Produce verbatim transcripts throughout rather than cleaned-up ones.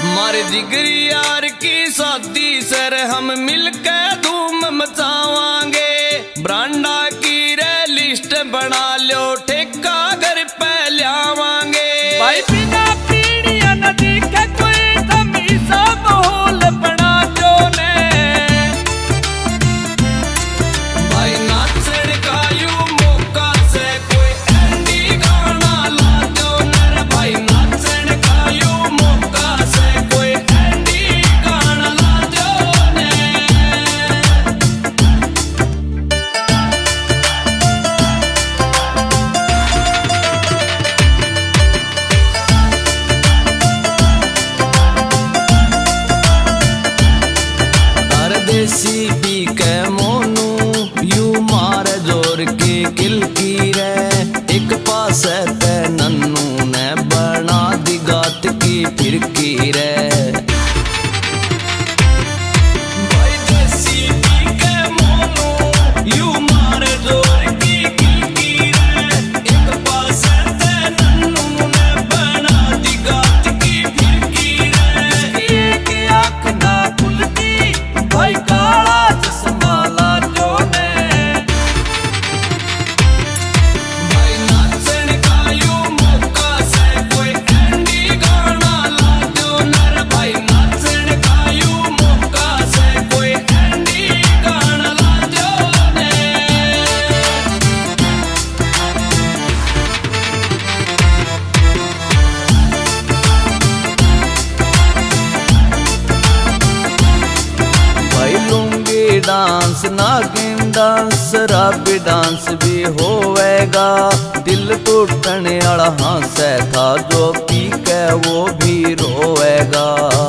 मारे जिगरी यार की शादी सर हम मिलकर धूम मचावांगे। ब्रांडा की रे लिस्ट बना लो ठेका घर पे ल्यावांगे। भाई बिना पीड़िया न दिखे कोई तमीज़ा माहौल बना दो ने। भाई नाचन का यू मौका से कोई एंडी गाना ला दो नर। भाई नाचन का यू मौका से कोई एंडी गाना ला दो ने। देसी पी के मोनू यू मार जोर के किल की रे। एक पास ते नन्नू ने बना दी गात की फिरकी रे। भाई देसी पी के मोनू यू मार जोर की किल की रे। एक पास ते नन्नू ने बना दी गात की फिरकी रे। एक आँख ना खुलती भाई काला चश्मा ला दो ने। भाई नाचन का यू मौका से कोई एंडी गाना ला दो नर। भाई नाचन का यू मौका से कोई एंडी गाना ला दो ने। भाई लुंगी डांस नागिन डांस राबी डांस भी होवेगा। दिल टूटने वाला हंसे था जो पी के वो भी रोएगा।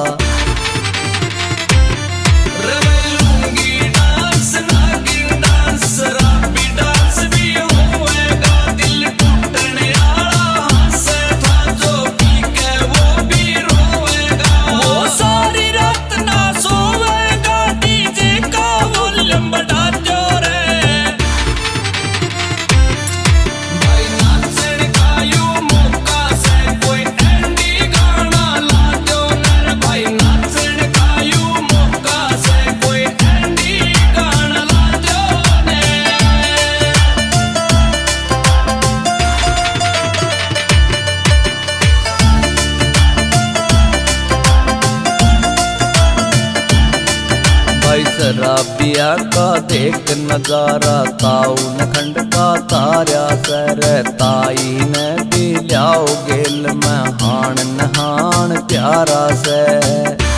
लुंगी डांस नागिन डांस राबी डांस भी होवेगा। दिल टूटने वाला हंसे था जो पी के वो भी रोएगा। वो सारी रात ना सोएगा डीजे का वॉल्यूम बढ़ा दो रे। भाई नाचन का यू मौका से कोई एंडी गाना ला दो नर। भाई नाचन का यू मौका से कोई एंडी गाना ला दो ने। भाई शराबिया का देख नजारा ताऊ नखंड का तारा सर। ताई ने भी लियाओ गेल में हाण नहान प्यारा से।